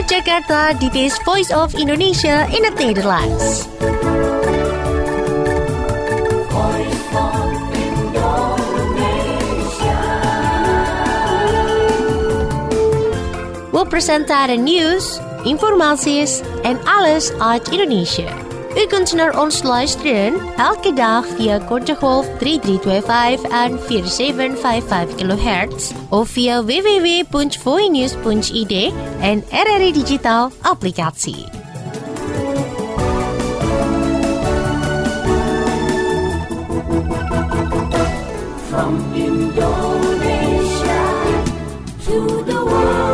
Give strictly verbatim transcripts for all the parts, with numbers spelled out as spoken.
Vanuit Jakarta, dit is Voice of Indonesia in het Nederlands. Voice of Indonesia. We presenteren nieuws, informaties en alles uit Indonesië. U kunt naar ons luisteren elke dag via korte golf drie drie twee vijf en vier zeven vijf vijf kilohertz of via w w w punt voinews punt i d en R R I Digital applicatie. From Indonesia to the world.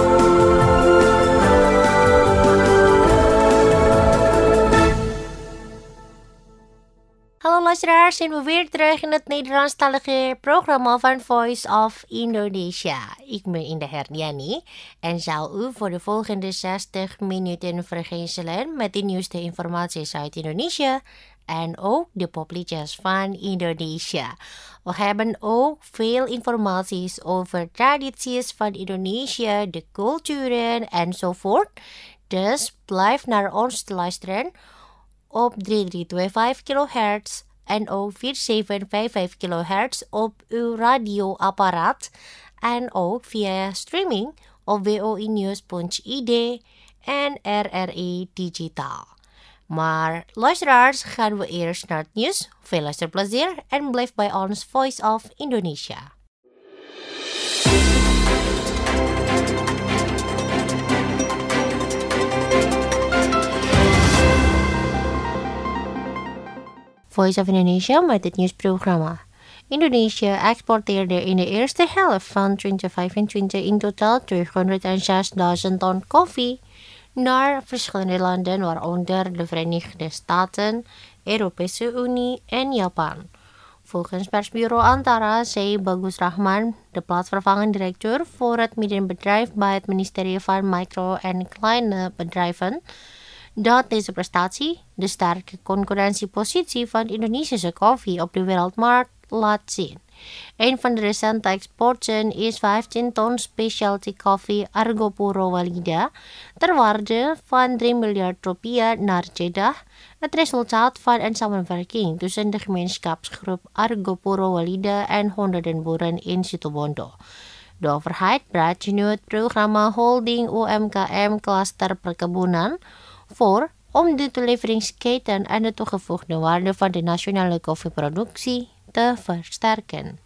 Hallo luisteraars, zijn we weer terug in het Nederlandstalige programma van Voice of Indonesia. Ik ben Indah Herdiani en zal u voor de volgende zestig minuten vergezellen met de nieuwste informaties uit Indonesië en ook de popliedjes van Indonesia. We hebben ook veel informaties over tradities van Indonesië, de culturen enzovoort. Dus blijf naar ons luisteren op drie drie twee vijf kilohertz en ook vier zeven vijf vijf kilohertz op uw radioapparaat en ook via streaming op w o i news punt i d en R R I Digital. Maar luisteraars, gaan we eerst naar het nieuws. Veel luisterplezier en blijf bij ons Voice of Indonesia. Voice of Indonesia met het nieuwsprogramma. Indonesië exporteerde in de eerste helft van twintig vijfentwintig in totaal tweehonderdzesduizend ton koffie naar verschillende landen, waaronder de Verenigde Staten, Europese Unie en Japan. Volgens persbureau Antara zei Bagus Rahman, de plaatsvervangend directeur voor het middenbedrijf bij het ministerie van Micro- en Kleine Bedrijven, dat deze prestatie de sterke concurrentiepositie van Indonesische koffie op de wereldmarkt laat zien. Een van de recente exporten is vijftien ton specialty koffie Argo Puro Walida ter waarde van drie miljard rupiah naar Jeddah, het resultaat van een samenwerking tussen de gemeenschapsgroep Argo Puro Walida en honderden boeren in Situbondo. De overheid breidt nu het programma Holding U M K M Cluster Perkebunan voor om de toeleveringsketen en de toegevoegde waarde van de nationale koffieproductie te versterken.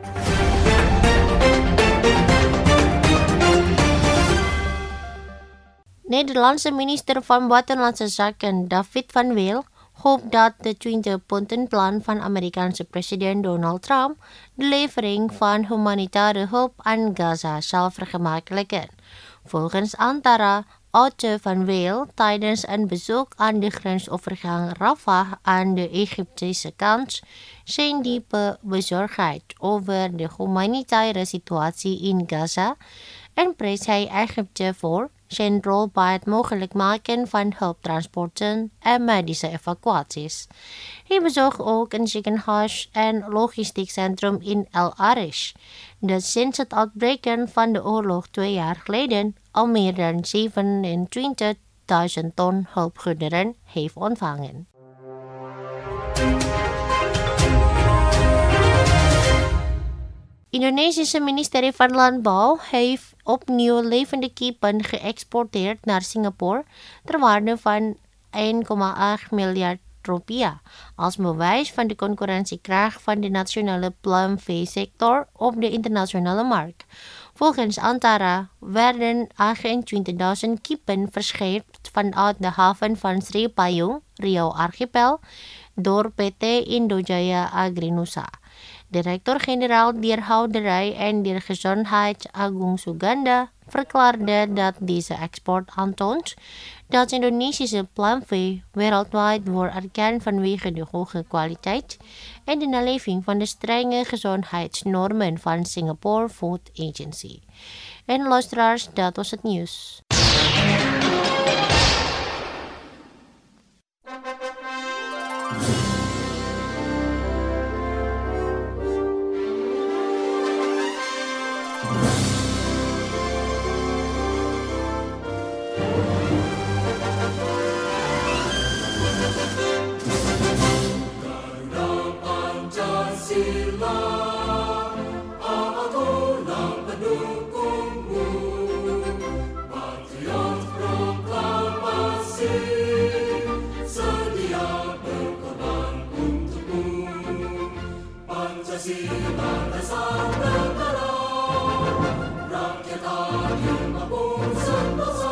Nederlandse minister van Buitenlandse Zaken David van Weel hoopt dat de twintig-puntenplan van Amerikaanse president Donald Trump de levering van humanitaire hulp aan Gaza zal vergemakkelijken. Volgens Antara Otte van Weel tijdens een bezoek aan de grensovergang Rafah aan de Egyptische kant zijn diepe bezorgdheid over de humanitaire situatie in Gaza en prees hij Egypte voor zijn rol bij het mogelijk maken van hulptransporten en medische evacuaties. Hij bezocht ook een ziekenhuis en logistiek centrum in El Arish, dat sinds het uitbreken van de oorlog twee jaar geleden al meer dan zevenentwintigduizend ton hulpgoederen heeft ontvangen. Indonesische ministerie van Landbouw heeft opnieuw levende kippen geëxporteerd naar Singapore ter waarde van één komma acht miljard rupiah als bewijs van de concurrentiekracht van de nationale pluimveesector op de internationale markt. Volgens Antara werden achtentwintigduizend kippen verscheept vanuit de haven van Sri Payung, Riau Archipel, door P T Indojaya Agrinusa. Directeur-generaal Dierhouderij en Diergezondheid Agung Suganda verklaarde dat deze export aantoont dat Indonesische pluimvee wereldwijd wordt erkend vanwege de hoge kwaliteit en de naleving van de strenge gezondheidsnormen van Singapore Food Agency. En luisteraars, dat was het nieuws. Pancasila, akulah pendukungmu, patriot proklamasi, sedia berkorban untukmu. Pancasila dasar negara, rakyat adil makmur sentosa,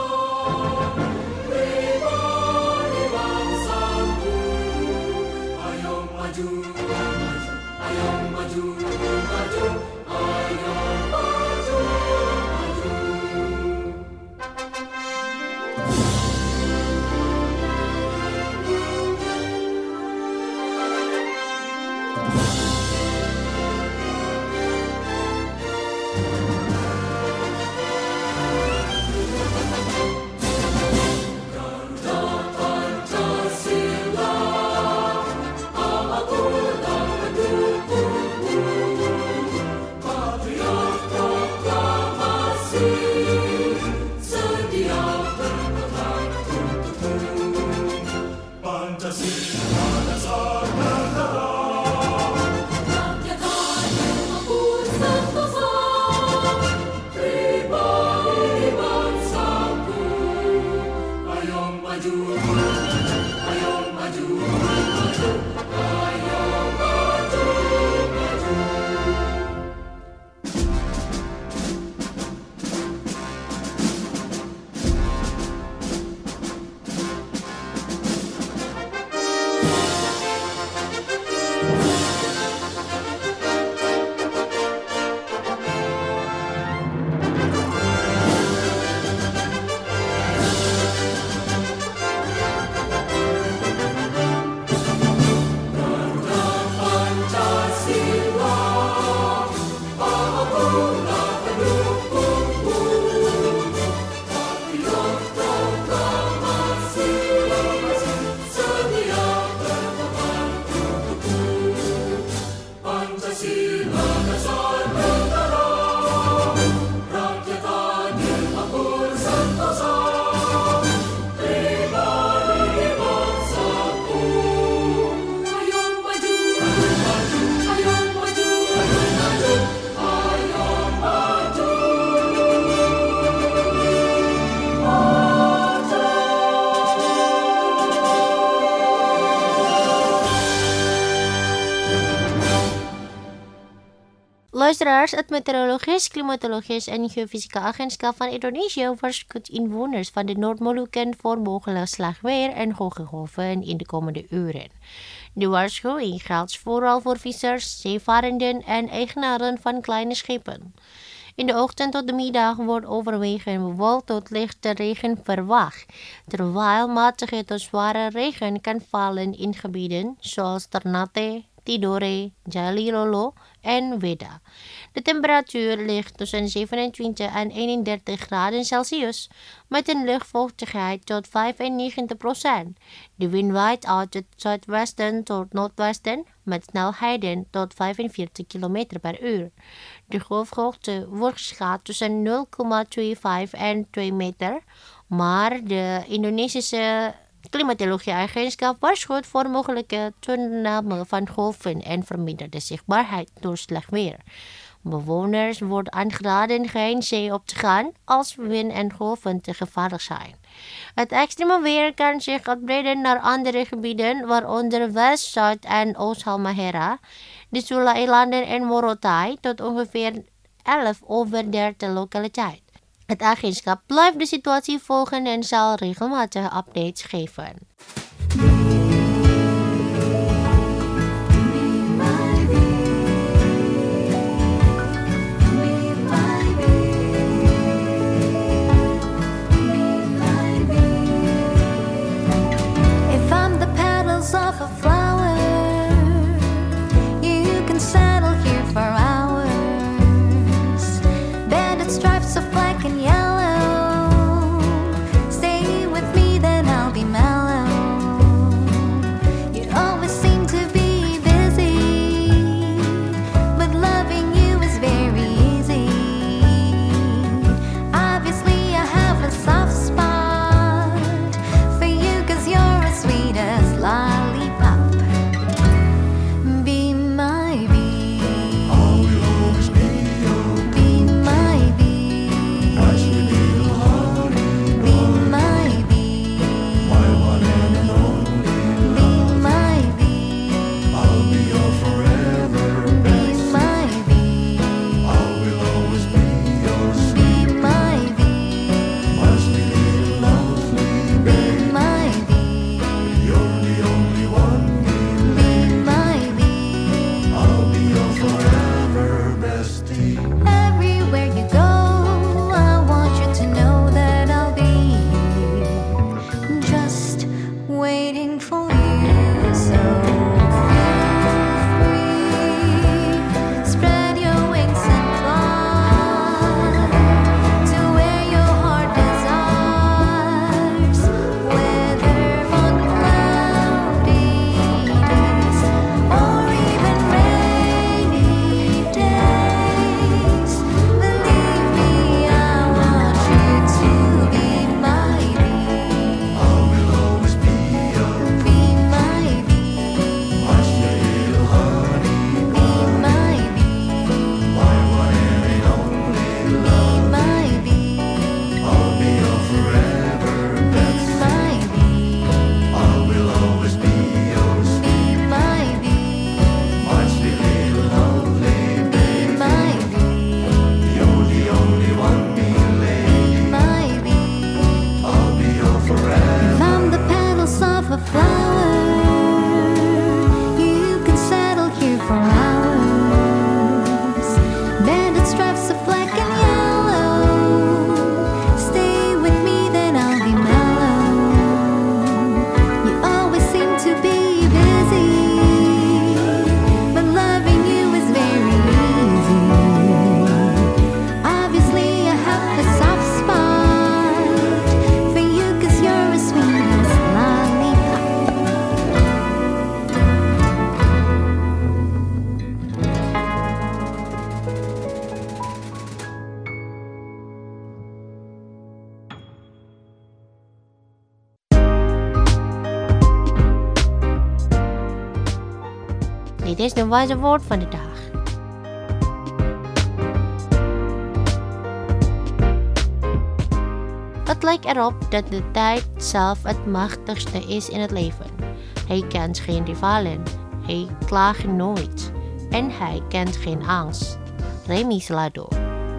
pribadi bangsaku, ayo maju, maju, ayo maju, maju, ayo maju, maju. Luisteraars, het Meteorologisch, Klimatologisch en Geofysica Agentschap van Indonesië waarschuwt inwoners van de Noordmolukken voor mogelijk slecht en hoge golven in de komende uren. De waarschuwing geldt vooral voor vissers, zeevarenden en eigenaren van kleine schepen. In de ochtend tot de middag wordt overwegend bewolkt tot lichte regen verwacht, terwijl matige tot zware regen kan vallen in gebieden zoals Ternate, Tidore, Jalilolo en Weda. De temperatuur ligt tussen zevenentwintig en eenendertig graden Celsius met een luchtvochtigheid tot vijfennegentig procent. De wind waait uit het zuidwesten tot noordwesten met snelheden tot vijfenveertig kilometer per uur. De golfhoogte wordt geschat tussen nul komma vijfentwintig en twee meter, maar de Indonesische Klimatologie-agentschap waarschuwt voor mogelijke toename van golven en verminderde zichtbaarheid door slecht weer. Bewoners wordt aangeraden geen zee op te gaan als wind en golven te gevaarlijk zijn. Het extreme weer kan zich uitbreiden naar andere gebieden, waaronder West, Zuid en Oost-Halmahera, de Sula-eilanden en Morotai, tot ongeveer elf over dertig lokaliteit. Het agentschap blijft de situatie volgen en zal regelmatige updates geven. If I'm the petals of a flower, you can settle here for hours. Banded stripes of black and yellow, stay with me then I'll be mellow. Dit is de wijze woord van de dag. Het lijkt erop dat de tijd zelf het machtigste is in het leven. Hij kent geen rivalen, hij klaagt nooit en hij kent geen angst. Remy Selado.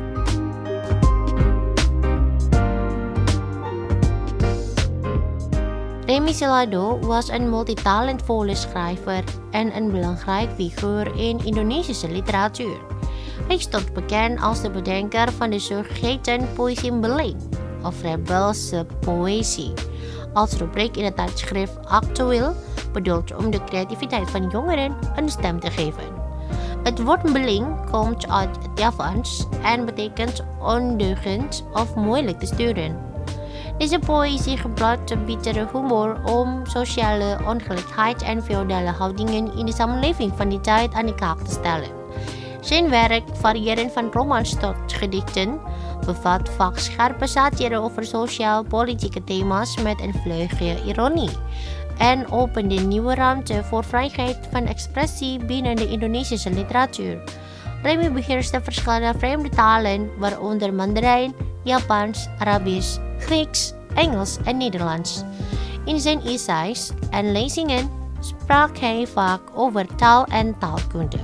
Remy Selado was een multitalentvolle schrijver en een belangrijk figuur in Indonesische literatuur. Hij stond bekend als de bedenker van de zogeheten poëzie beling, of rebelse poëzie, als rubriek in het tijdschrift Actueel, bedoeld om de creativiteit van jongeren een stem te geven. Het woord beling komt uit het Javaans en betekent ondeugend of moeilijk te sturen. Deze poëzie gebruikt bittere humor om sociale ongelijkheid en feodale houdingen in de samenleving van die tijd aan de kaak te stellen. Zijn werk, variërend van romans tot gedichten, bevat vaak scherpe satire over sociaal-politieke thema's met een vleugje ironie en opende nieuwe ruimte voor vrijheid van expressie binnen de Indonesische literatuur. Remy beheerste verschillende vreemde talen, waaronder Mandarijn, Japans, Arabisch, Grieks, Engels en Nederlands. In zijn essays en lezingen sprak hij vaak over taal en taalkunde.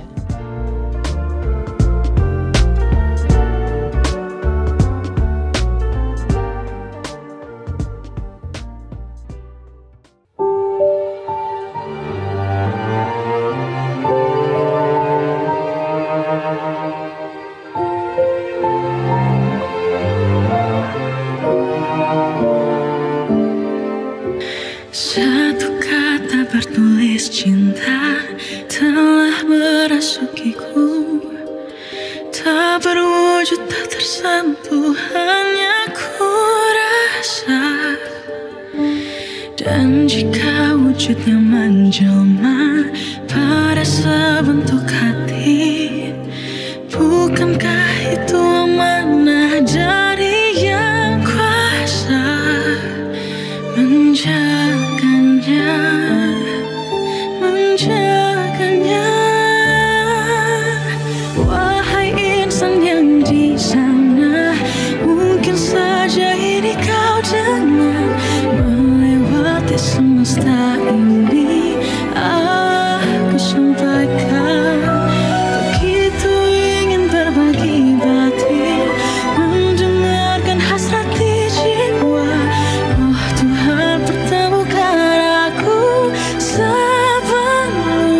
Satu kata bertulis cinta telah merasukiku, tak berwujud, tak tersentuh, hanya ku rasa. Dan jika wujudnya menjelma pada sebentuk hati, bukankah itu amanah dari yang kuasa menjaganya, menjaganya. Wahai insan yang di sana, mungkin saja ini kau dengar melewati semesta ini. Aku sampaikan, begitu ingin berbagi batin, mendengarkan hasrat di jiwa. Oh Tuhan, pertemukan aku sebelum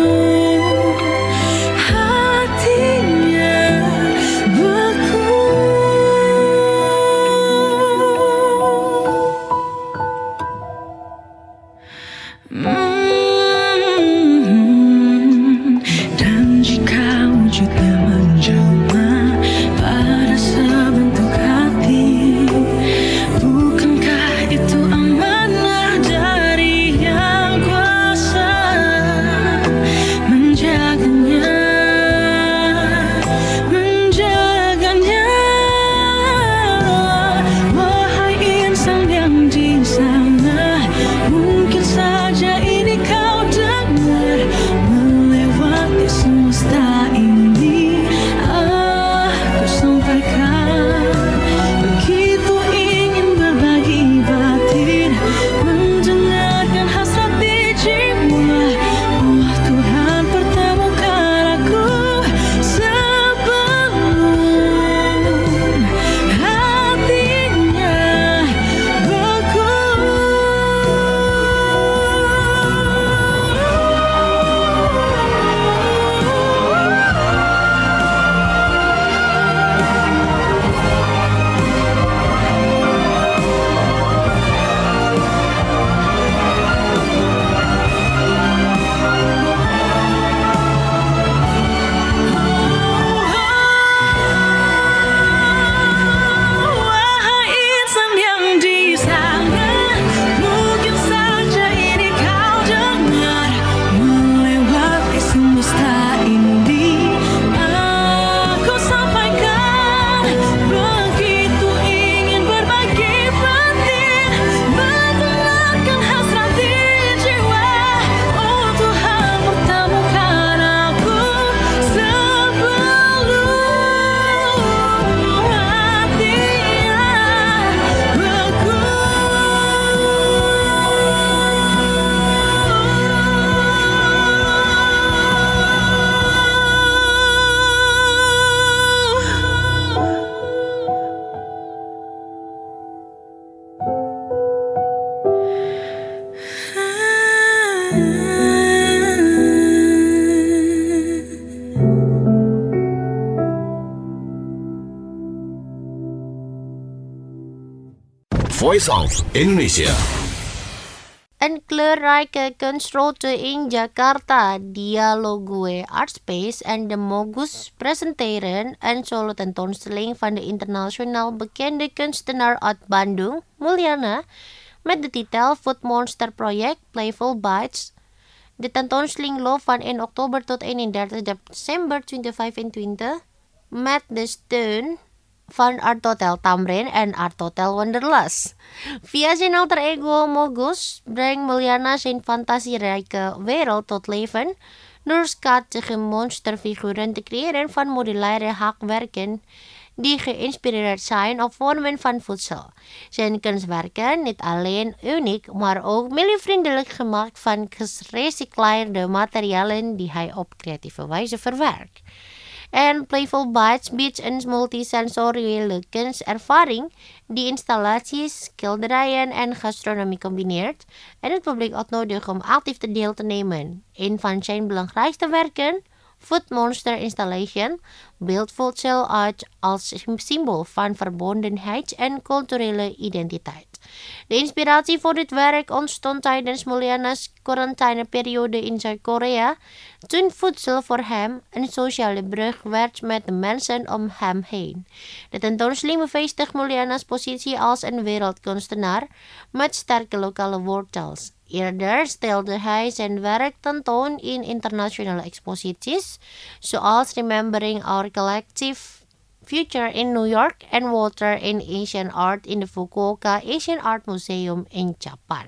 Voice of Indonesia. Een kleurrijke kunstroute in Jakarta, Dialogue Art Space en de Mogus presenteren een solo tentoonstelling van de internationaal bekende kunstenaar uit Bandung, Mulyana, met de titel Food Monster Project Playful Bites. De tentoonstelling loopt van één oktober tot eenendertig december tweeduizend vijfentwintig met de steun van Art Hotel Tamrin en Art Hotel Wonderlust. Via zijn alter ego Mogus brengt Mulyana zijn fantasierijke wereld tot leven door schattige monsterfiguren te creëren van modulaire hakwerken die geïnspireerd zijn op vormen van voedsel. Zijn kunstwerken niet alleen uniek, maar ook milieuvriendelijk gemaakt van gerecycleerde materialen die hij op creatieve wijze verwerkt. En Playful Bites biedt een multisensoriële kunstervaring die installaties, schilderijen en gastronomie combineert en het publiek uitnodigt om actief te deel te nemen. Een van zijn belangrijkste werken, Food Monster Installation, beeldt voedsel uit als symbool van verbondenheid en culturele identiteit. De inspiratie voor dit werk ontstond tijdens Mulyana's quarantaineperiode in Zuid-Korea, toen voedsel voor hem een sociale brug werd met de mensen om hem heen. De tentoonstelling bevestigt Mulyana's positie als een wereldkunstenaar met sterke lokale wortels. Eerder stelde hij zijn werk tentoon in internationale exposities, zoals Remembering Our Collective Future in New York en Water in Asian Art in de Fukuoka Asian Art Museum in Japan.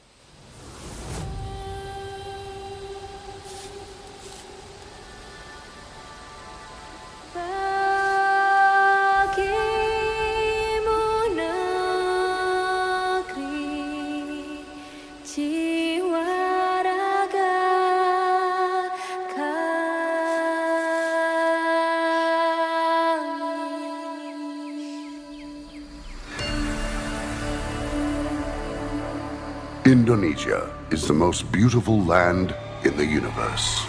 Indonesia is the most beautiful land in the universe.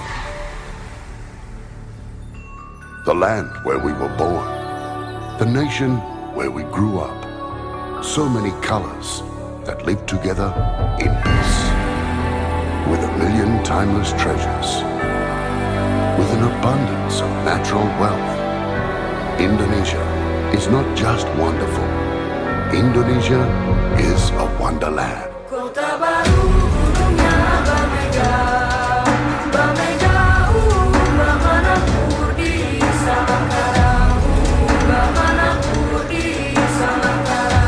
The land where we were born. The nation where we grew up. So many colors that live together in peace. With a million timeless treasures. With an abundance of natural wealth. Indonesia is not just wonderful. Indonesia is a wonderland. Kota baru gunungnya berbeda, berbeda bagaimanapun di Samangkara, bagaimanapun di Samangkara.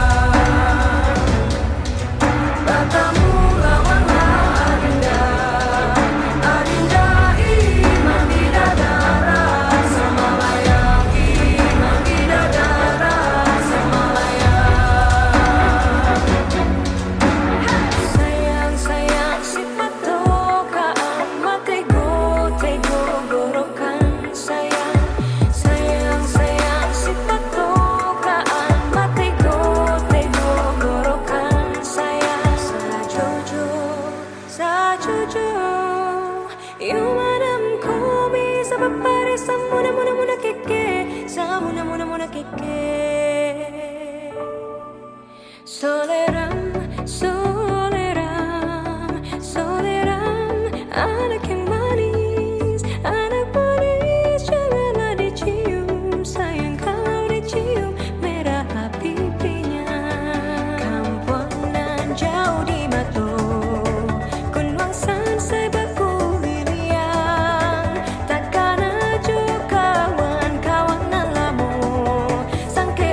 Bertemu lawanlah Adinda, Adinda iman bidadara sama layak, iman bidadara sama layak. Sayang sayang si patokaan matego tego gorokan sayang sayang sayang si patokaan matego tego gorokan sayang sajojo sajojo yumadam komi sabapare samuna muna muna keke samuna muna muna keke soleram soleram soleram anak yang manis anak manis janganlah dicium sayang kalau dicium merah pipinya kampungan jauh di matu kunwangsan sebaku liliang takkan ajo kawan-kawan alamu sangka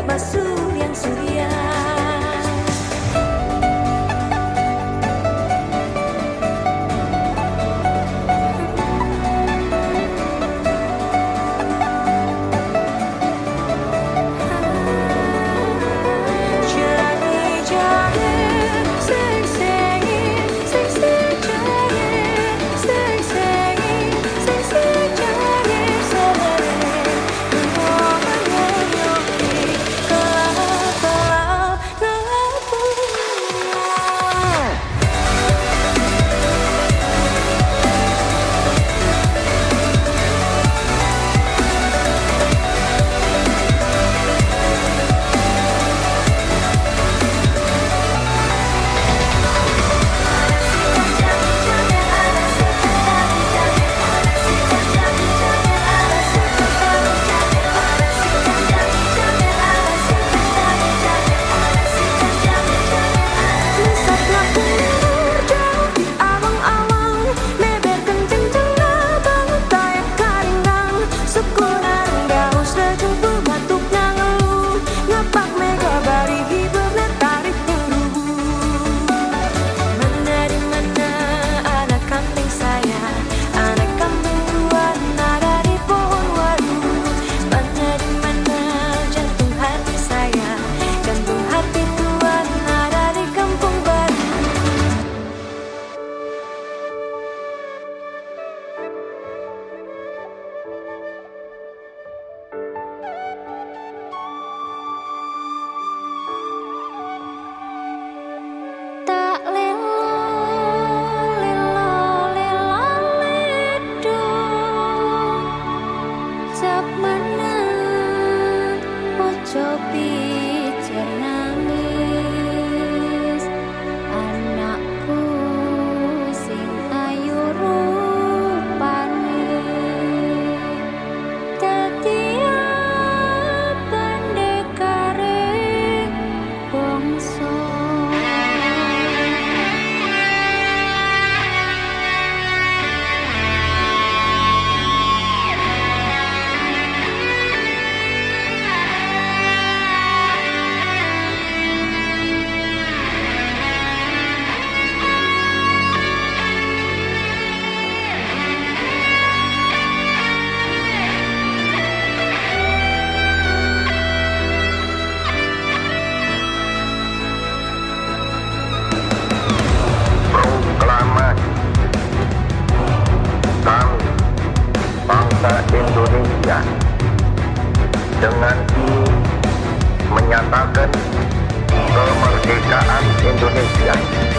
sekalian, dengan ini menyatakan kemerdekaan Indonesia.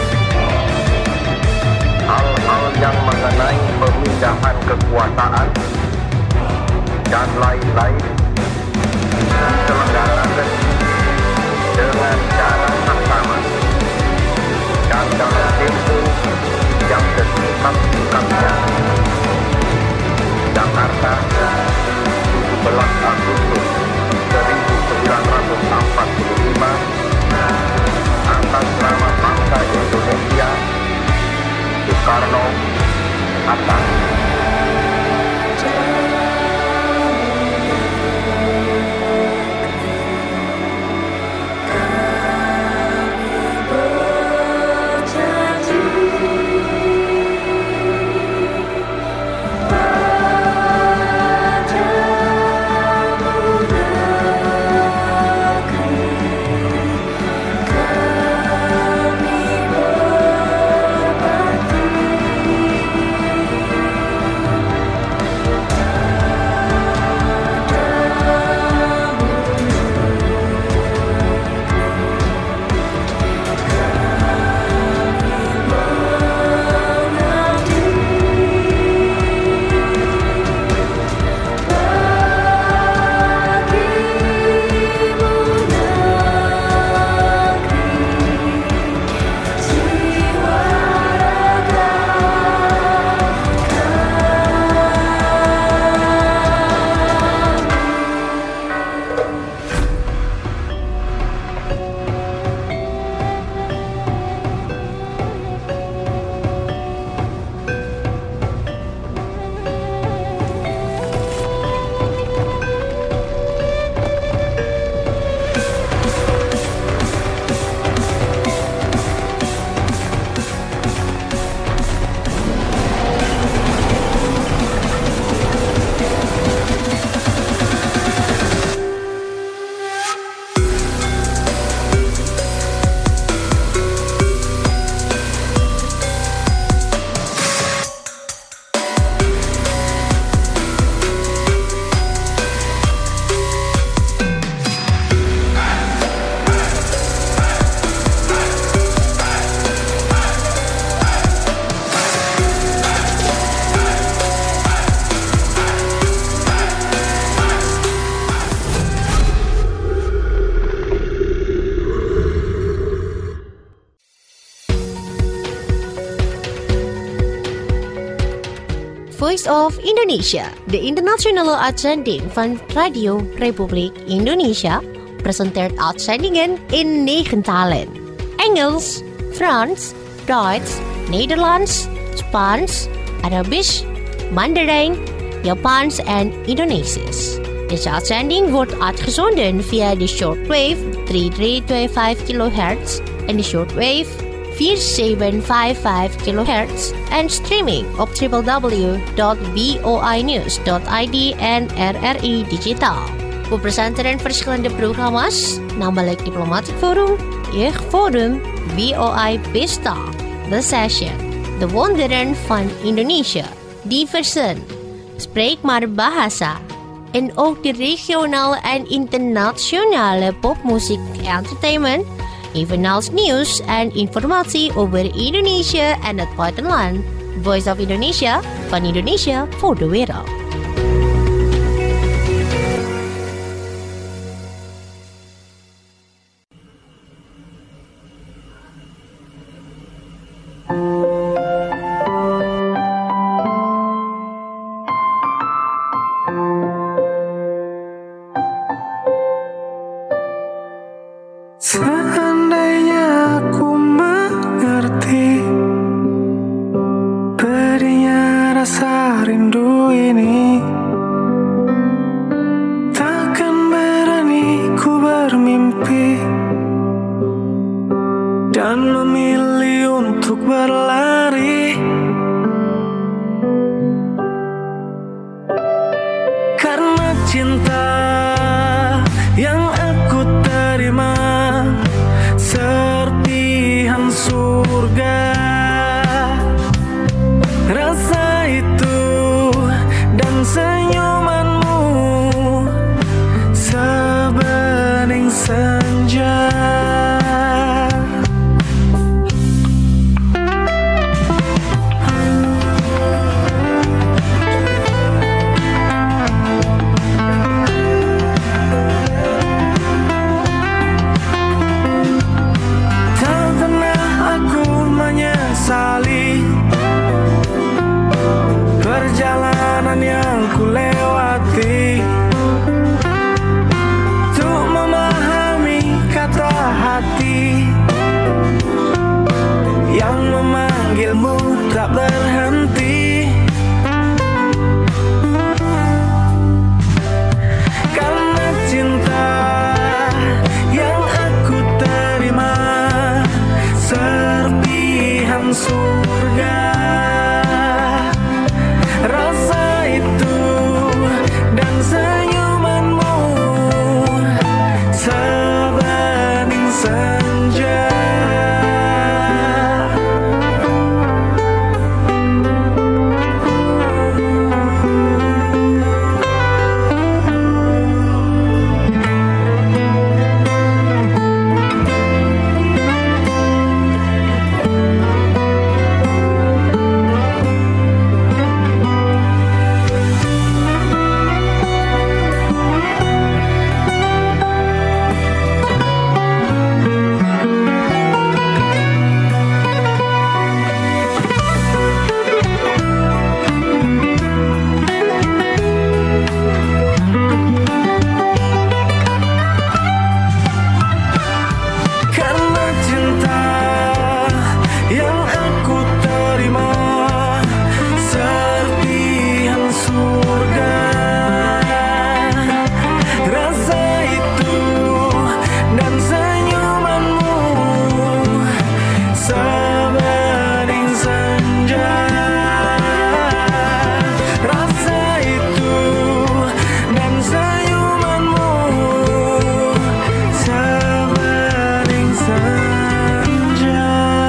Hal-hal yang mengenai pemindahan kekuasaan dan lain-lain diselenggarakan dengan cara saksama dan dalam tempo yang sesingkat-singkatnya. Jakarta, tujuh belas Agustus seribu sembilan ratus empat puluh lima, atas nama bangsa Indonesia, Soekarno, Hatta. Voice of Indonesia, the internationale uitzending van Radio Republiek Indonesia, presenteert uitzendingen in negen talen. Engels, Frans, Duits, Nederlands, Spaans, Arabisch, Mandarijn, Japans en Indonesisch. Deze uitzending wordt uitgezonden via de shortwave drie drie twee vijf kilohertz en de shortwave vier zeven vijf vijf kilohertz en streaming op w w w dot voi news dot i d en R R I Digitaal. We presenteren verschillende programma's, namelijk Diplomatic Forum, Jeugdforum, V O I Pesta, The Session, De Wonderen van Indonesië, Diversen, Spreek maar Bahasa, en ook de regionale en internationale popmuziek entertainment, evenals nieuws en informatie over Indonesië en het buitenland. Voice of Indonesia, van Indonesië voor de wereld. Seandainya aku mengerti pedihnya rasa rindu ini, takkan berani ku bermimpi dan memilih untuk berlari, karena cinta yang aku terima serpihan surga. Rasa itu dan senyumanmu berhenti. Karena cinta yang aku terima serpihan surga. Rasa itu dan senyumanmu sebening senja. Karena cinta yang aku terima serpihan surga. Rasa itu dan senyumanmu sebening senja. Rasa itu dan senyumanmu sebening senja.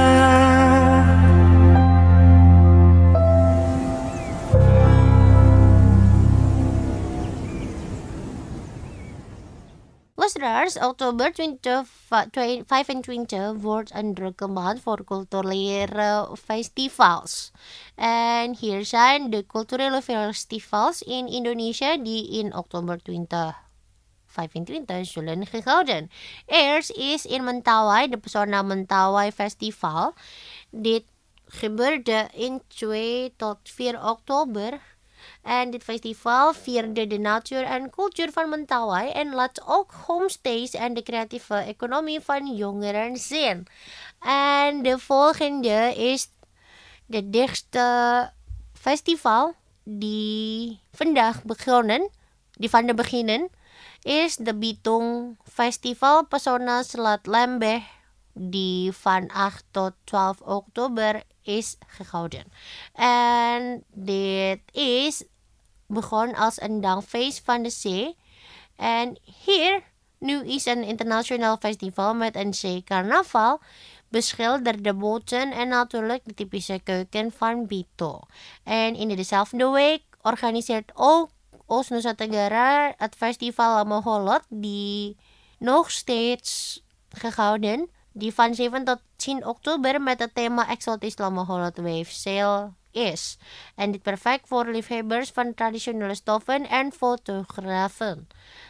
Listeners, Oktober twenty-five and twenty wordt een drukke maand voor culturele festivals. En hier zijn de culturele festivals in Indonesia die in oktober twintig vijfentwintig zullen gehouden. Eerst is in Mentawai, de Pesona Mentawai Festival. Dit gebeurde in twee tot vier oktober. En dit festival vierde de natuur en cultuur van Mentawai en laat ook homestays en de creatieve economie van jongeren zien. En de volgende is de dichtste festival die vandaag begonnen, die van de beginnen, is de Bitung Festival Pesona Selat Lembeh die van acht tot twaalf oktober is gehouden. En dit is begon als een dankfeest van de zee. En hier nu is een internationaal festival met een zeecarnaval, beschilderde boten en natuurlijk de typische keuken van Bito. En in dezelfde week organiseert ook Oost Nusa Tenggara het festival Lamaholot die nog steeds gehouden. Die van zeven tot tien oktober met het thema Exotisch Lamaholot Wave Sail is. En dit perfect voor liefhebbers van traditionele stoffen en fotografen.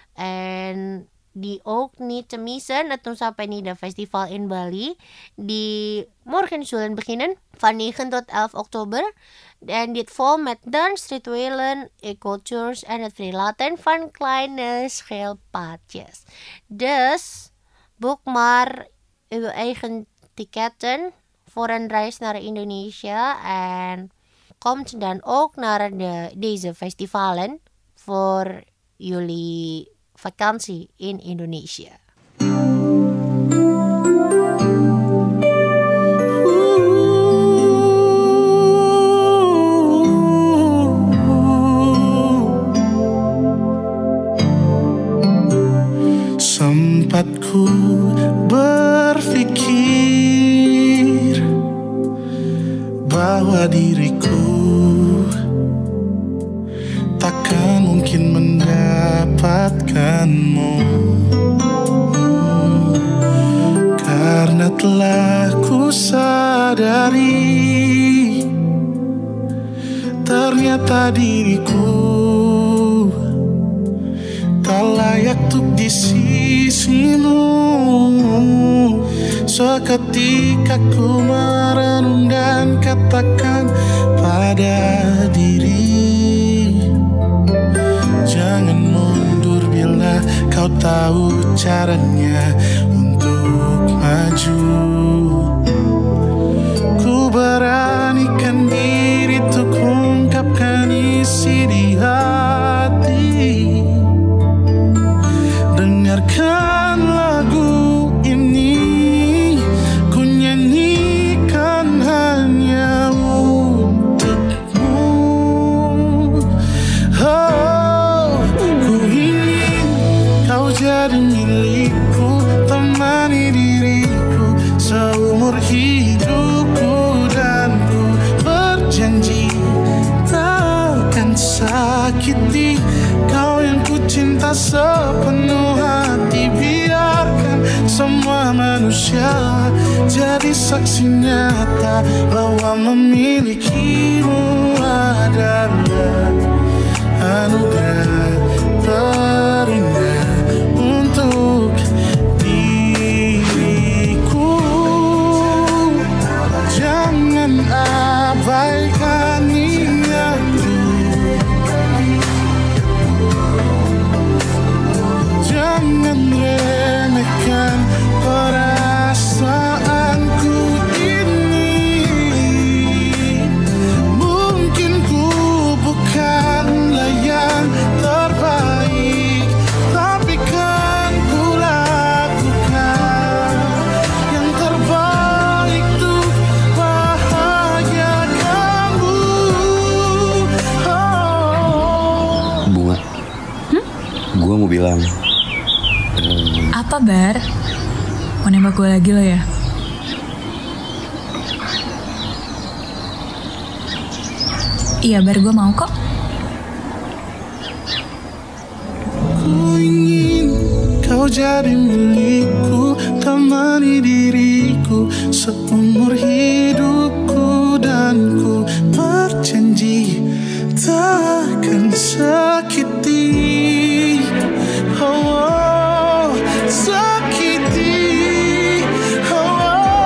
En die ook niet te missen het Nusa Penida Festival in Bali. Die morgen zullen beginnen van negen tot elf oktober. En dit vol met dans, rituelen, ecotours en het vrijlaten van kleine schildpadjes. Dus boek maar uw eigen ticketten voor een reis naar Indonesia. En komt dan ook naar de, deze festivalen voor jullie vakantie in Indonesië. Sempat ku berpikir bahwa diriku takkan mungkin mendapatkanmu, karena telah ku sadari ternyata diriku tak layak untuk di sisimu. Seketika ku merenung dan katakan pada diri, jangan mundur bila kau tahu caranya untuk maju. Ku beranikan diri sakiti. Kau yang ku cinta sepenuh hati. Biarkan semua manusia jadi saksi nyata bahwa memilikimu adalah anugerah terindah untuk diriku. Jangan abaikan niatku, jangan remehkan perasaanku ini. Mungkin ku bukanlah yang terbaik, tapi kan ku lakukan yang terbaik untuk bahagiakanmu. Oh. Bunga, gue mau bilang. Apa, Bar? Mau nembak gue lagi lo ya? Iya, Bar, gue mau kok. Ku ingin kau jadi milikku, temani diriku seumur hidupku, dan ku berjanji takkan sakiti. Oh, oh, sakiti. Oh,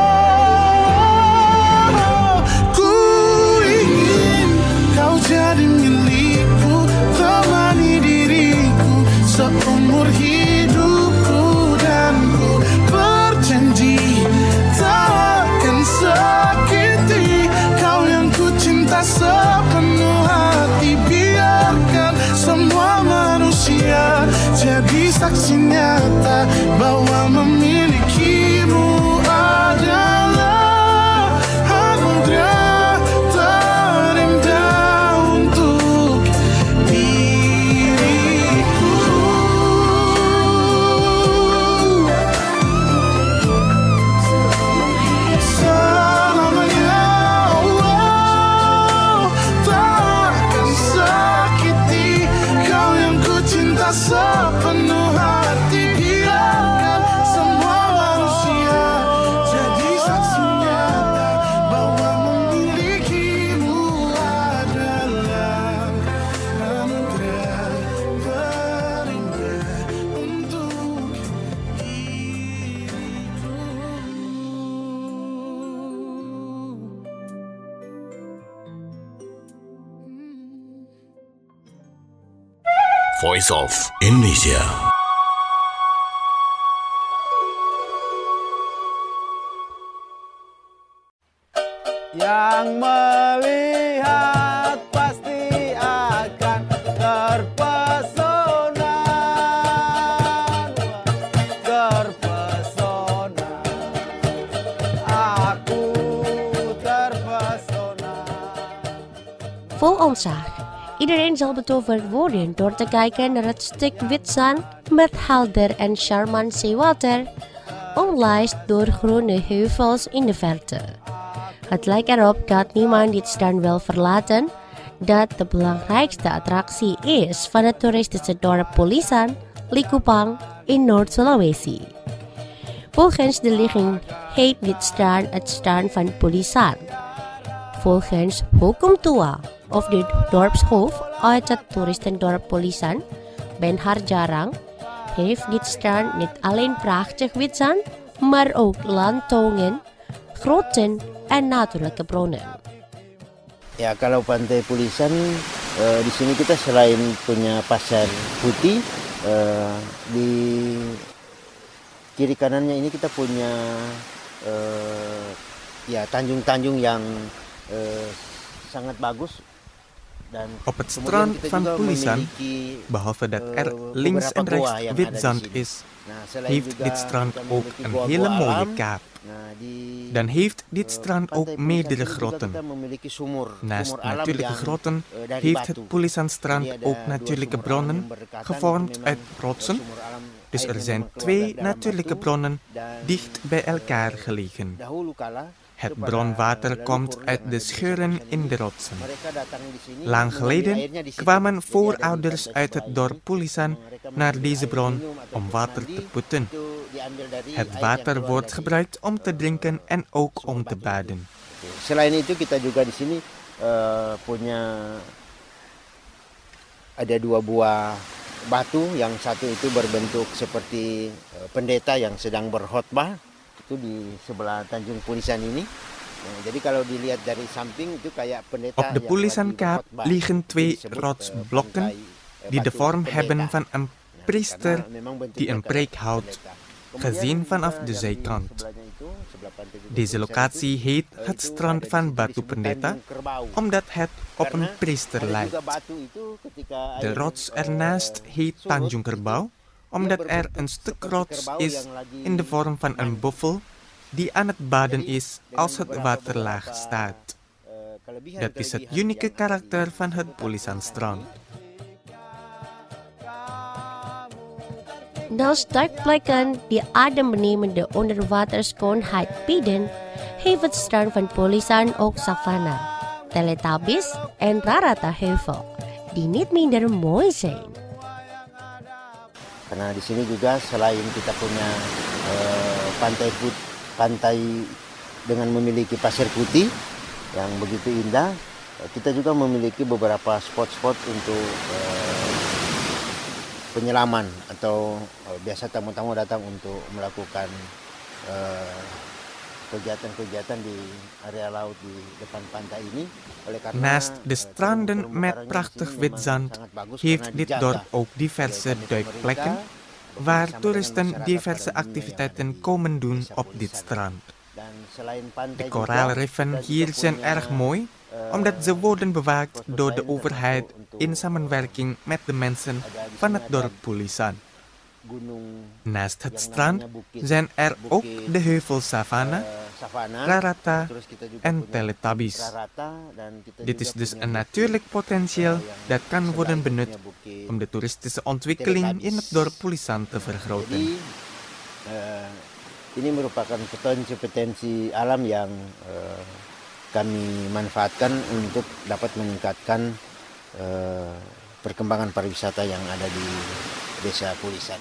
oh, ku ingin kau jadi milikku, temani diriku seumur hidupku, dan ku berjanji takkan sakiti. Kau yang ku cinta sepenuh hati. Biarkan semua manusia jadi saksi nyata bahwa memilikimu adalah anugerah terindah untuk diriku. Selamanya, oh, takkan sakiti. Kau yang ku cinta sepenuh hati. Biarkan semua manusia jadi saksi nyata bahwa memilikimu adalah anugerah terindah untuk diriku. Voice of Indonesia. Yang melihat pasti akan terpesona, terpesona. Aku terpesona. Vol ontzag. Iedereen zal betoverd worden door te kijken naar het stuk wit zand met helder en charmant zeewater, omlijst door groene heuvels in de verte. Het lijkt erop dat niemand dit strand wil verlaten, dat de belangrijkste attractie is van het toeristische dorp Pulisan, Likupang in Noord-Sulawesi. Volgens de ligging heet dit strand het strand van Pulisan. Volgens Hukum Tua of de dorpshoofd uit het toeristendorp Pulisan, Ben Harjarang, heeft dit strand niet alleen prachtig wit zand, maar ook landtongen, grotten en natuurlijke bronnen. Ya, kalau Pantai Pulisan, eh, di sini kita selain punya pasir putih, eh, di kiri kanannya ini kita punya eh, ya tanjung-tanjung yang eh, sangat bagus. Op het strand van Pulisan, behalve dat er links en rechts wit zand is, heeft dit strand ook een hele mooie kaap. Dan heeft dit strand ook meerdere grotten. Naast natuurlijke grotten heeft het Pulisan-strand ook natuurlijke bronnen, gevormd uit rotsen. Dus er zijn twee natuurlijke bronnen dicht bij elkaar gelegen. Het bronwater komt uit de scheuren in de rotsen. Lang geleden kwamen voorouders uit het dorp Pulisan naar deze bron om water te putten. Het water wordt gebruikt om te drinken en ook om te baden. Selain itu kita juga di sini uh, punya ada dua buah batu, yang satu itu berbentuk seperti uh, pendeta yang sedang berkhotbah. Itu di sebelah Tanjung Pulisan ini. Nah, jadi kalau dilihat dari samping itu kayak pendeta. Op de Pulisan-kaap liggen twee rotsblokken die de vorm hebben van een priester die een preek houdt, gezien vanaf de zijkant. Deze locatie heet het strand van Batu Pendeta, omdat het op een priester lijkt. De rots ernaast heet Tanjung Kerbau, omdat er een stuk rots is in de vorm van een buffel die aan het baden is als het water laag staat. Dat is het unieke karakter van het Pulisan-strand. Naast duikplekken die adembenemende onderwaterschoonheid bieden, heeft het strand van Pulisan ook savanna, Teletubbies en Rarata-heuvel, die niet minder mooi zijn. Karena di sini juga selain kita punya eh, pantai put, pantai dengan memiliki pasir putih yang begitu indah, kita juga memiliki beberapa spot-spot untuk eh, penyelaman atau eh, biasa tamu-tamu datang untuk melakukan eh, kegiatan-kegiatan di area laut di depan pantai ini. Naast de stranden met prachtig wit zand heeft dit dorp ook diverse duikplekken waar toeristen diverse activiteiten komen doen op dit strand. De koraalriffen hier zijn erg mooi omdat ze worden bewaakt door de overheid in samenwerking met de mensen van het dorp Pulisan. Naast het strand zijn er ook de heuvel Savana, Rarata en Teletubbies. Dit is dus een natuurlijk potentieel dat kan worden benut om de toeristische ontwikkeling in het dorp Pulisan te vergroten. Ini merupakan potensi-potensi alam yang uh, kami manfaatkan untuk dapat meningkatkan uh, perkembangan pariwisata yang ada di desa Pulisan.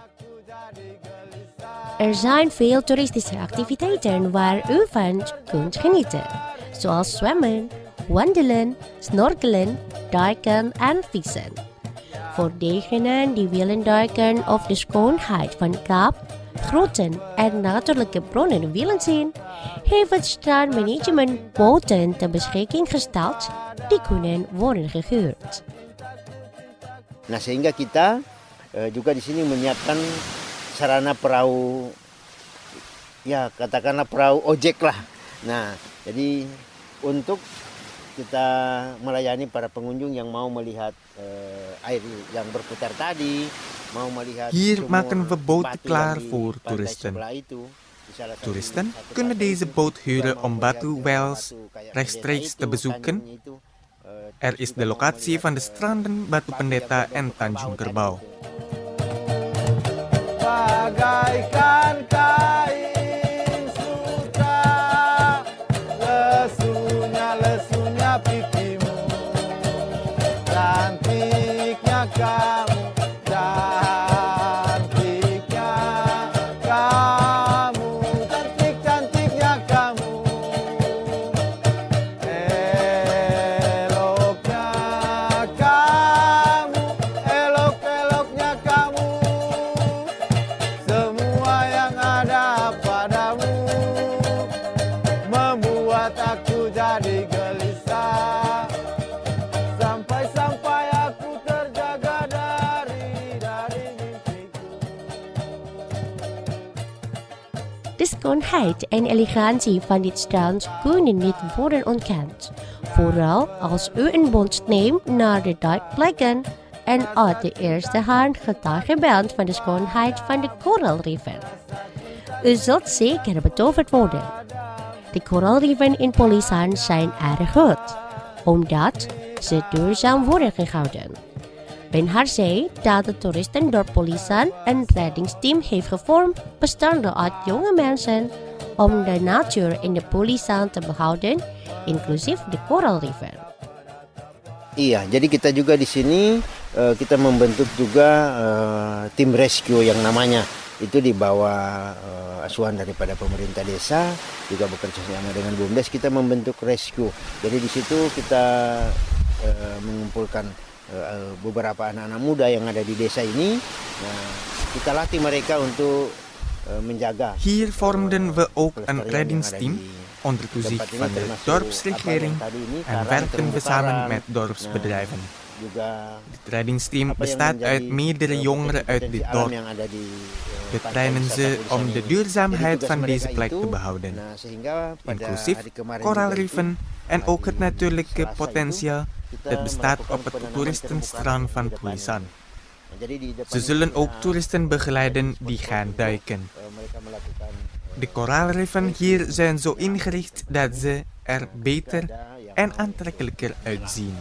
Er zijn veel toeristische activiteiten waar u van kunt genieten, zoals zwemmen, wandelen, snorkelen, duiken en vissen. Voor degenen die willen duiken of de schoonheid van kaap, groten en natuurlijke bronnen willen zien, heeft het strandmanagement boten ter beschikking gesteld die kunnen worden gehuurd. Nah, sehingga kita uh, juga di sini menyiapkan sarana perahu, ya katakanlah perahu ojek lah. Nah, jadi untuk kita melayani para pengunjung yang mau melihat uh, air yang berputar tadi, mau melihat. Hier maken we boten klaar voor toeristen. Toeristen kunnen deze boot huren om Batu Wells rechtstreeks te bezoeken. Er is de locatie van de stranden Batu Pendeta en Tanjung Kerbau. Bagaikan kain sutra, lesunya lesunya pipimu, cantiknya kamu, cantiknya kamu, cantik cantiknya kamu, eloknya kamu, elok eloknya kamu. Semua yang ada padamu membuat aku jadi gelisah, sampai-sampai aku terjaga dari dari mimpiku. De schoonheid en elegantie van dit strand kunnen niet worden ontkend, vooral als u een boot neemt naar de duikplekken en uit de eerste hand getuige bent van de schoonheid van de koraalriffen. U zult zeker betoverd worden. De koraalriffen in Pulisan zijn erg goed, omdat ze duurzaam worden gehouden. Ben zei dat het toeristendorp Pulisan een reddingsteam heeft gevormd bestaande uit jonge mensen om de natuur in de Pulisan te behouden, inclusief de Coral River. Iya, jadi kita juga di sini uh, kita membentuk juga uh, tim rescue yang namanya itu di bawah uh, asuhan daripada pemerintah desa, juga bekerja sama dengan BUMDes, kita membentuk rescue. Jadi di situ kita uh, mengumpulkan uh, beberapa anak-anak muda yang ada di desa ini. Nah, kita latih mereka untuk uh, menjaga. Hier vormden we ook een reddingsteam onder toezicht van de dorpsregering en werken we samen met dorpsbedrijven. Het reddingsteam bestaat uit meerdere jongeren uit dit dorp. We trainen ze om de duurzaamheid van deze plek te behouden, inclusief koraalriffen en ook het natuurlijke potentieel dat bestaat op het toeristenstrand van Pulisan. Ze zullen ook toeristen begeleiden die gaan duiken. De koraalriffen hier zijn zo ingericht dat ze er beter en aantrekkelijker uitzien.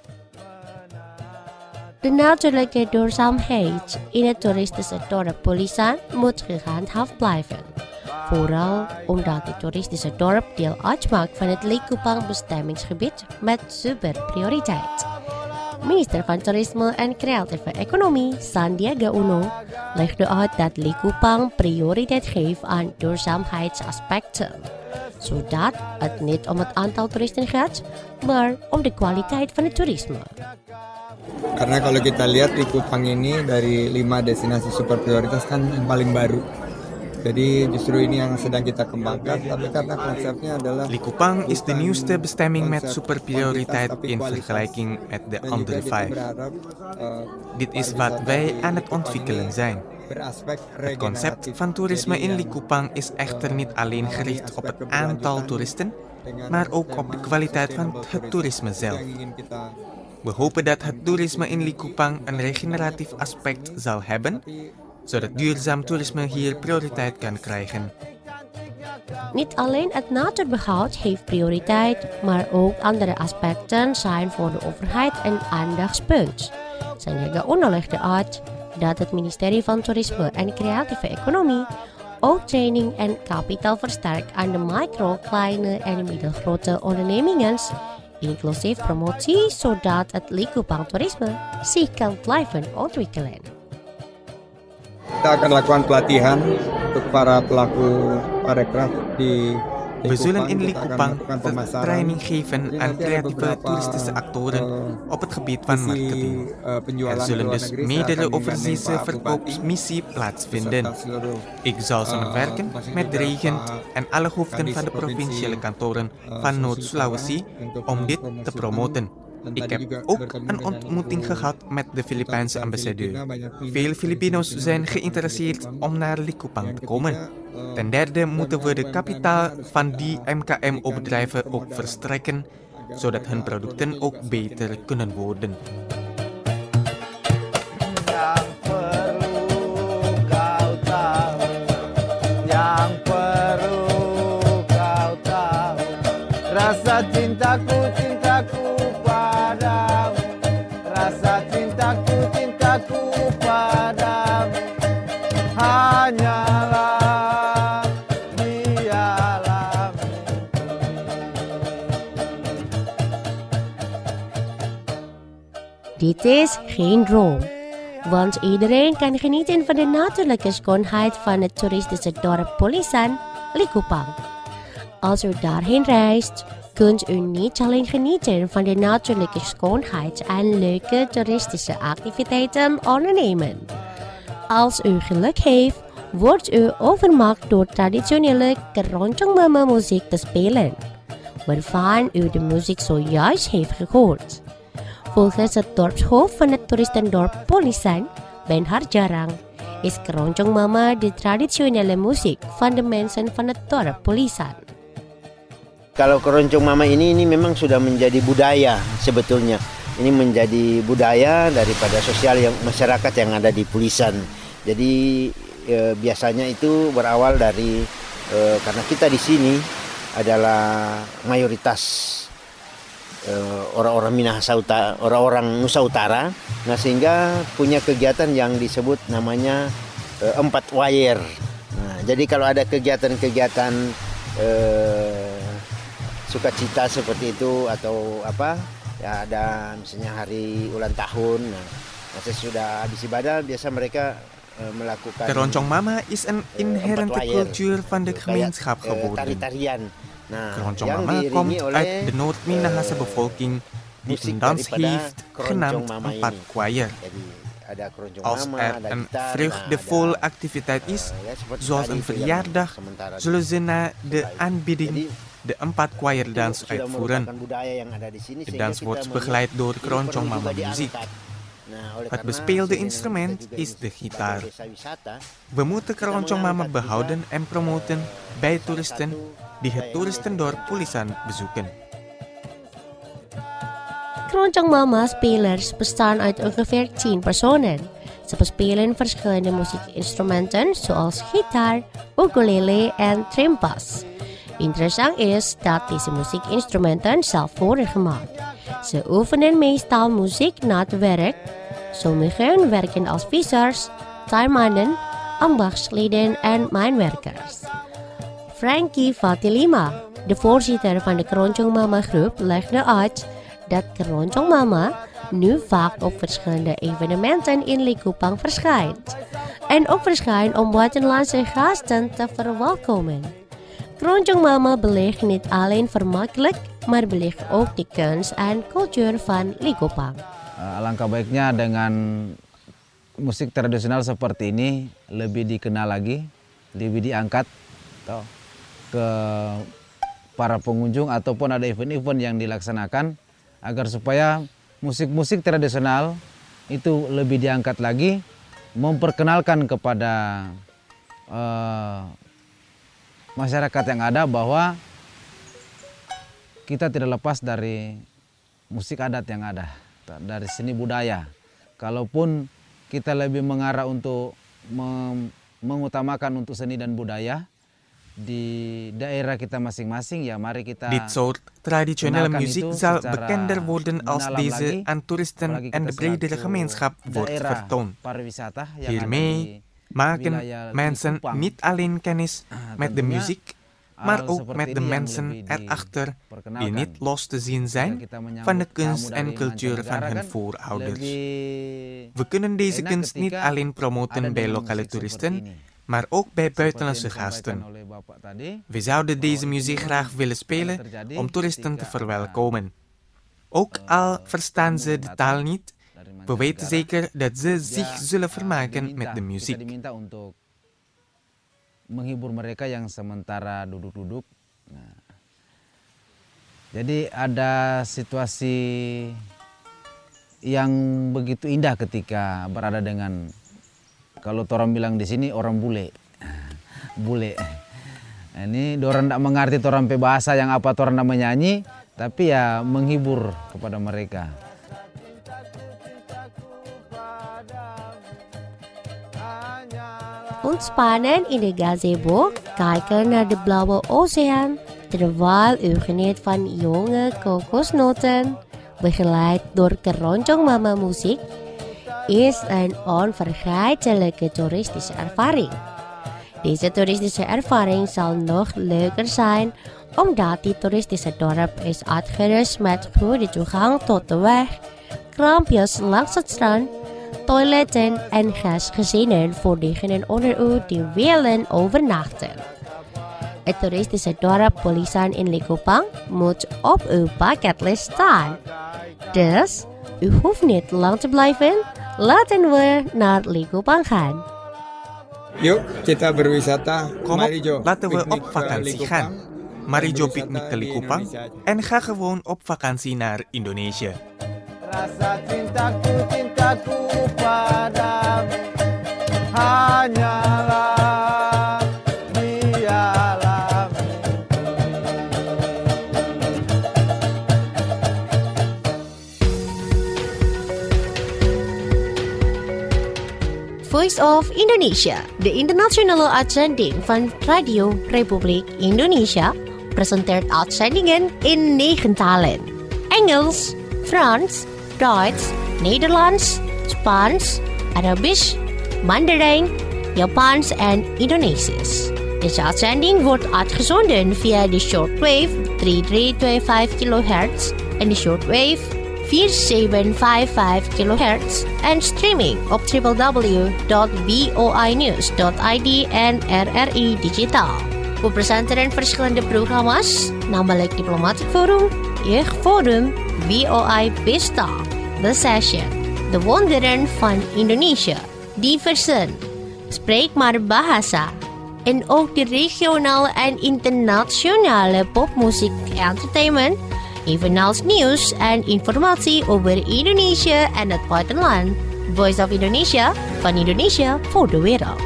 De natuurlijke duurzaamheid in het toeristische dorp Pulisan moet gehandhaafd blijven. Vooral omdat het toeristische dorp deel uitmaakt van het Likupang bestemmingsgebied met superprioriteit. Minister van Toerisme en Creatieve Economie Sandiaga Uno legde uit dat Likupang prioriteit geeft aan duurzaamheidsaspecten, zodat het niet om het aantal toeristen gaat, maar om de kwaliteit van het toerisme. Karena kalau kita lihat Likupang ini dari lima destinasi super prioritas kan yang paling baru. Jadi justru ini yang sedang kita kembangkan, tapi karena konsepnya adalah Likupang is de nieuwste bestemming met superprioriteit in vergelijking met de andere vijf. Dit is wat wij aan het ontwikkelen zijn. Het concept van toerisme in Likupang is echter niet alleen gericht op het aantal toeristen, maar ook op de kwaliteit van het toerisme zelf. We hopen dat het toerisme in Likupang een regeneratief aspect zal hebben, zodat duurzaam toerisme hier prioriteit kan krijgen. Niet alleen het natuurbehoud heeft prioriteit, maar ook andere aspecten zijn voor de overheid een aandachtspunt. Sandiaga Uno legde uit dat het ministerie van Toerisme en Creatieve Economie ook training en kapitaal versterkt aan de micro, kleine en middelgrote ondernemingen, inclusief promotie, zodat het Likupang toerisme zich kan blijven ontwikkelen. Kita akan lakukan pelatihan untuk para pelaku parekraf di We zullen in Likupang training geven aan creatieve toeristische actoren op het gebied van marketing. Er zullen dus meerdere overzeese verkoopsmissie plaatsvinden. Ik zal samenwerken met de regent en alle hoofden van de provinciale kantoren van Noord-Sulawesi om dit te promoten. Ik heb ook een ontmoeting gehad met de Filipijnse ambassadeur. Veel Filipino's zijn geïnteresseerd om naar Likupang te komen. Ten derde moeten we de kapitaal van die M K M-bedrijven ook verstrekken, zodat hun producten ook beter kunnen worden. Yang perlu kau tahu, yang perlu kau tahu, rasa cintaku, cintaku padamu, rasa cintaku, cintaku padamu, hanyalah di alam Dit is geen droom, want iedereen kan genieten van de natuurlijke schoonheid van het toeristische dorp Pulisan, Likupang. Als u daarheen reist, kunt u niet alleen genieten van de natuurlijke schoonheid en leuke toeristische activiteiten ondernemen. Als u geluk heeft, wordt u overmaakt door traditionele keroncong mama muziek te spelen, waarvan u de muziek zojuist heeft gehoord. Volgens het dorpshoofd van het toeristendorp Pulisan, Ben Harjarang, is keroncong mama de traditionele muziek van de mensen van het dorp Pulisan. Kalau keroncong mama ini ini memang sudah menjadi budaya sebetulnya. Ini menjadi budaya daripada sosial yang masyarakat yang ada di Pulisan. Jadi e, biasanya itu berawal dari e, karena kita di sini adalah mayoritas e, orang-orang Minahasa Utara, orang-orang Nusa Utara. Nah, sehingga punya kegiatan yang disebut namanya e, empat wayer. Nah, jadi kalau ada kegiatan-kegiatan eh, sukacita seperti itu atau apa, ya ada misalnya hari ulang tahun, nah, sesudah habis ibadah biasa mereka eh, melakukan Keroncong Mama is an inherent culture van de gemeenschap eh, geworden. tari-tarian. Nah, Keroncong yang Mama diiringi komt oleh uit de Noord-Minahasa bevolking die musik een dans daripada heeft keroncong genaamd mama empat ini. choir. Jadi ada keroncong Als mama, er ada een gitar, vreugdevolle nah, activiteit is, uh, ya, seperti zoals tadi een itu yang verjaardag, sementara zullen ze na de Jadi, aanbieding de empat choir dans sudah uitvoeren. merupakan budaya yang ada di sini, De sehingga dans kita wordt melihat begeleid door ini keroncong perlu Mama juga muziek. diangkat. Nah, oleh Het karena bespeelde seiring instrument kita juga is de sebagai gitaar. desa wisata, We moeten kita Keroncong Mama mengangkat behouden juga, en promoten uh, bij salah toeristen satu die budaya het yang toeristendorp ada di Pulisan bezoeken. Keroncong Mama spelers bestaan uit ongeveer tien personen. Ze bespelen verschillende muziekinstrumenten zoals gitaar, ukulele en trimpas. Interessant is dat deze muziekinstrumenten zelf worden gemaakt. Ze oefenen meestal muziek na het werk. Sommigen werken als vissers, tuinmannen, ambachtsleden en mijnwerkers. Frankie Fatilima, de voorzitter van de Keroncong Mama groep, legde uit dat Keroncong Mama nu vaak op verschillende evenementen in Likupang verschijnt. En ook verschijnt om buitenlandse gasten te verwelkomen. Keroncong Mama belegt niet alleen vermakkelijk, maar belegt ook de kunst en cultuur van Likupang. Uh, alangkah baiknya dengan musik tradisional seperti ini lebih dikenal lagi, lebih diangkat toh, ke para pengunjung ataupun ada event-event yang dilaksanakan agar supaya musik-musik tradisional itu lebih diangkat lagi, memperkenalkan kepada uh, masyarakat yang ada bahwa kita tidak lepas dari musik adat yang ada, dari seni budaya. Kalaupun kita lebih mengarah untuk mengutamakan untuk seni dan budaya di daerah kita masing-masing, ya mari kita Dit soort traditionele muziek zal bekender worden als deze aan toeristen en de bredere gemeenschap wordt vertoond. Hiermee maken mensen niet alleen kennis met de muziek, maar ook met de mensen erachter die niet los te zien zijn van de kunst en cultuur van hun voorouders. We kunnen deze kunst niet alleen promoten bij lokale toeristen, maar ook bij buitenlandse gasten. We zouden deze muziek graag willen spelen om toeristen te verwelkomen. Ook al verstaan ze de taal niet, we weten zeker dat ze zich zullen vermaken met de muziek. Menghibur mereka yang sementara duduk-duduk. Nah, jadi ada situasi yang begitu indah ketika berada dengan, kalau orang bilang di sini orang bule, bule. Nah, ini orang tidak mengerti orang pe bahasa yang apa orang tidak menyanyi, tapi ya menghibur kepada mereka. Ontspannen in de gazebo, kijken naar de blauwe oceaan, terwijl u geniet van jonge kokosnoten, begeleid door Keroncong Mama muziek, is een onvergetelijke toeristische ervaring. Deze toeristische ervaring zal nog leuker zijn, omdat dit toeristische dorp is uitgerust met goede toegang tot de weg, kraampjes langs het strand, toiletten en gastgezinnen voor diegenen onder u die willen overnachten. Het toeristische dorp Pulisan in Likupang moet op uw bucketlist staan. Dus, u hoeft niet lang te blijven, laten we naar Likupang gaan. Yuk kita berwisata. Kom Mari op, Jo, laten we piknik op ke vakantie Likupang. gaan. Mari Jo piknik ke di Likupang Indonesia. en ga gewoon op vakantie naar Indonesië. Rasa cintaku, cintaku padamu hanyalah di alam Voice of Indonesia, de internationale uitzending van Radio Republiek Indonesia, presenteert uitzendingen in negen talen. Engels, Frans, Duits, Nederlands, Spaans, Arabisch, Mandarin, Japans en Indonesisch. Deze uitzending wordt uitgezonden via de shortwave drie drie twee vijf kilohertz en de shortwave vier zeven vijf vijf kilohertz en streaming op w w w dot voinews dot i d en R R I Digitaal. We presenteren verschillende programma's, namelijk Diplomatic Forum, Jeugdforum, V O I Pista, The Session, De Wonderen van Indonesië, Diversen, Spreek maar Bahasa, en ook de regionale en internationale popmuziek entertainment, evenals nieuws en informatie over Indonesië en het buitenland. Voice of Indonesia, van Indonesië voor de wereld.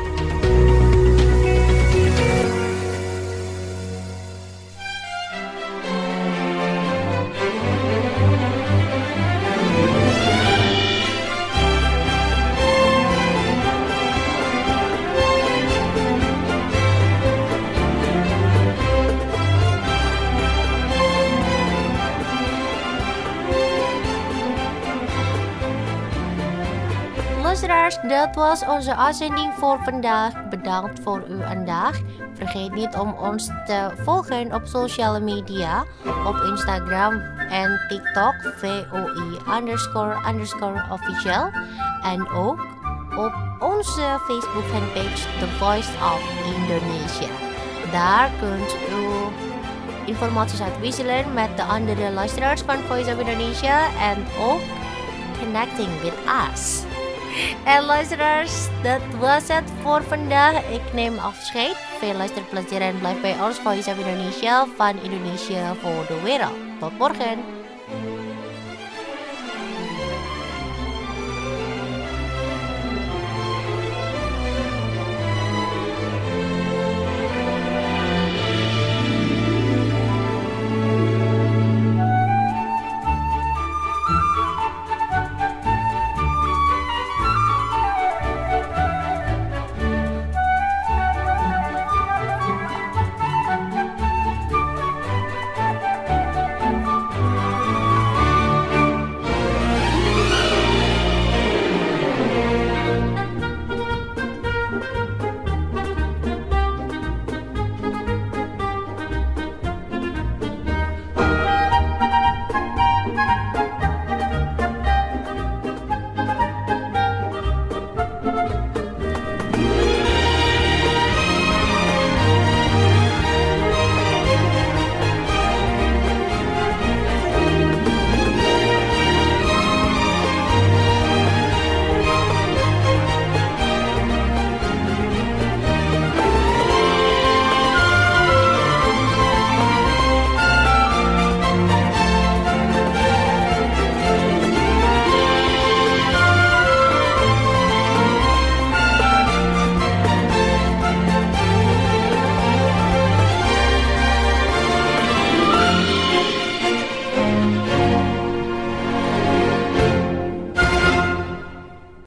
Luisteraars, dat was onze uitzending voor vandaag. Bedankt voor uw aandacht. Vergeet niet om ons te volgen op sociale media, op Instagram en TikTok, V O I underscore underscore official. En ook op onze Facebook fanpage, The Voice of Indonesia. Daar kunt u informaties uitwisselen met de andere luisteraars van Voice of Indonesia en ook connecting with us. En luisteraars, dat was het voor vandaag. Ik neem afscheid. Veel luisterplezier en blijf bij ons Voice of Indonesia van Indonesië voor de wereld. Tot morgen.